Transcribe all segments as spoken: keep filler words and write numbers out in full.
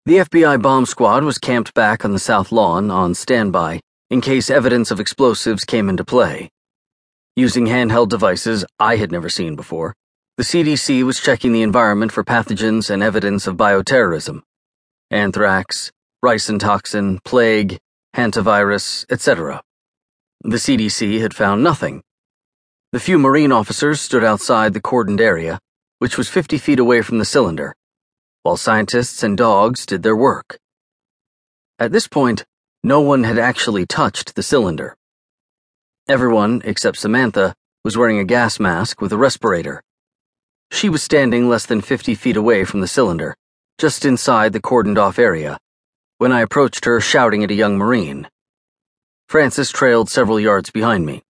The F B I bomb squad was camped back on the south lawn on standby in case evidence of explosives came into play. Using handheld devices I had never seen before, the C D C was checking the environment for pathogens and evidence of bioterrorism. Anthrax, ricin toxin, plague, hantavirus, et cetera. The C D C had found nothing. The few Marine officers stood outside the cordoned area, which was fifty feet away from the cylinder, while scientists and dogs did their work. At this point, no one had actually touched the cylinder. Everyone, except Samantha, was wearing a gas mask with a respirator. She was standing less than fifty feet away from the cylinder, just inside the cordoned-off area, when I approached her shouting at a young Marine. Francis trailed several yards behind me.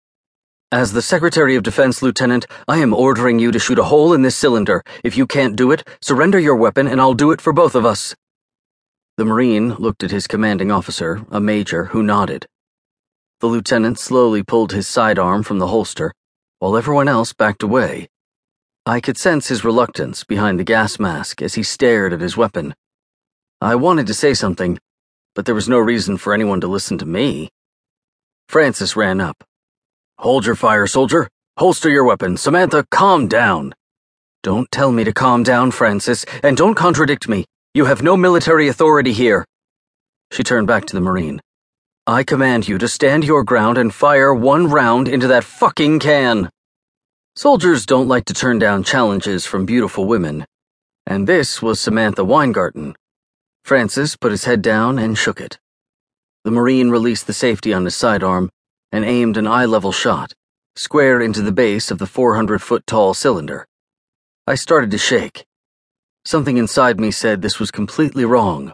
"As the Secretary of Defense, Lieutenant, I am ordering you to shoot a hole in this cylinder. If you can't do it, surrender your weapon and I'll do it for both of us." The Marine looked at his commanding officer, a major, who nodded. The lieutenant slowly pulled his sidearm from the holster, while everyone else backed away. I could sense his reluctance behind the gas mask as he stared at his weapon. I wanted to say something, but there was no reason for anyone to listen to me. Francis ran up. "Hold your fire, soldier. Holster your weapon. Samantha, calm down." "Don't tell me to calm down, Francis, and don't contradict me. You have no military authority here." She turned back to the Marine. "I command you to stand your ground and fire one round into that fucking can." Soldiers don't like to turn down challenges from beautiful women, and this was Samantha Weingarten. Francis put his head down and shook it. The Marine released the safety on his sidearm and aimed an eye-level shot, square into the base of the four hundred foot tall cylinder. I started to shake. Something inside me said this was completely wrong.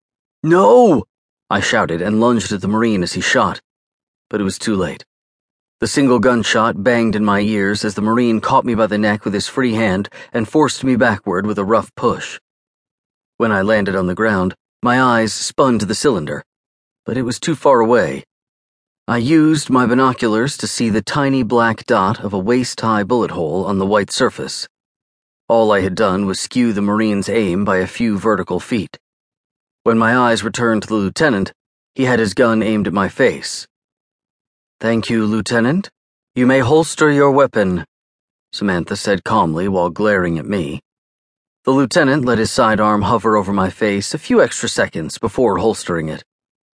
"No!" I shouted and lunged at the Marine as he shot, but it was too late. The single gunshot banged in my ears as the Marine caught me by the neck with his free hand and forced me backward with a rough push. When I landed on the ground, my eyes spun to the cylinder, but it was too far away. I used my binoculars to see the tiny black dot of a waist-high bullet hole on the white surface. All I had done was skew the Marine's aim by a few vertical feet. When my eyes returned to the lieutenant, he had his gun aimed at my face. "Thank you, Lieutenant. You may holster your weapon," Samantha said calmly while glaring at me. The lieutenant let his sidearm hover over my face a few extra seconds before holstering it.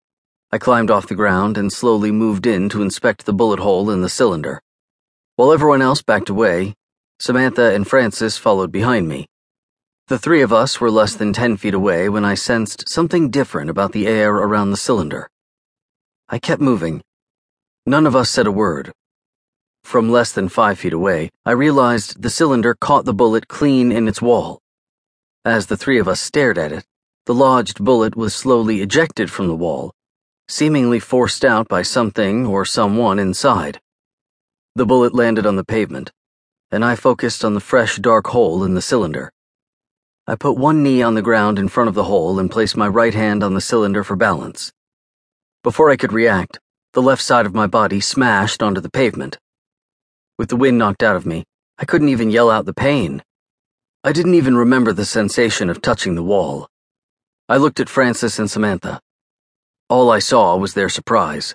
I climbed off the ground and slowly moved in to inspect the bullet hole in the cylinder. While everyone else backed away, Samantha and Francis followed behind me. The three of us were less than ten feet away when I sensed something different about the air around the cylinder. I kept moving. None of us said a word. From less than five feet away, I realized the cylinder caught the bullet clean in its wall. As the three of us stared at it, the lodged bullet was slowly ejected from the wall, seemingly forced out by something or someone inside. The bullet landed on the pavement, and I focused on the fresh dark hole in the cylinder. I put one knee on the ground in front of the hole and placed my right hand on the cylinder for balance. Before I could react, the left side of my body smashed onto the pavement. With the wind knocked out of me, I couldn't even yell out the pain. I didn't even remember the sensation of touching the wall. I looked at Francis and Samantha. All I saw was their surprise.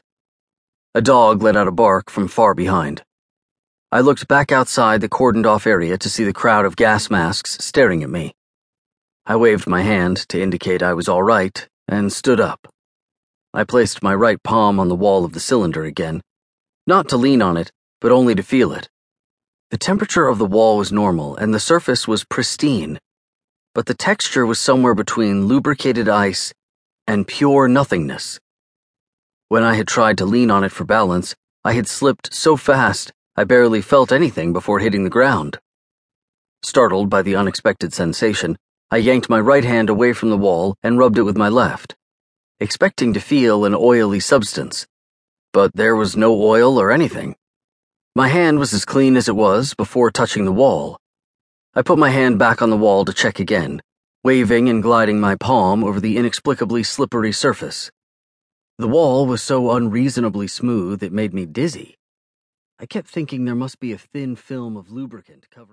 A dog let out a bark from far behind. I looked back outside the cordoned-off area to see the crowd of gas masks staring at me. I waved my hand to indicate I was all right and stood up. I placed my right palm on the wall of the cylinder again, not to lean on it, but only to feel it. The temperature of the wall was normal and the surface was pristine, but the texture was somewhere between lubricated ice and pure nothingness. When I had tried to lean on it for balance, I had slipped so fast I barely felt anything before hitting the ground. Startled by the unexpected sensation, I yanked my right hand away from the wall and rubbed it with my left, expecting to feel an oily substance, but there was no oil or anything. My hand was as clean as it was before touching the wall. I put my hand back on the wall to check again, waving and gliding my palm over the inexplicably slippery surface. The wall was so unreasonably smooth it made me dizzy. I kept thinking there must be a thin film of lubricant covering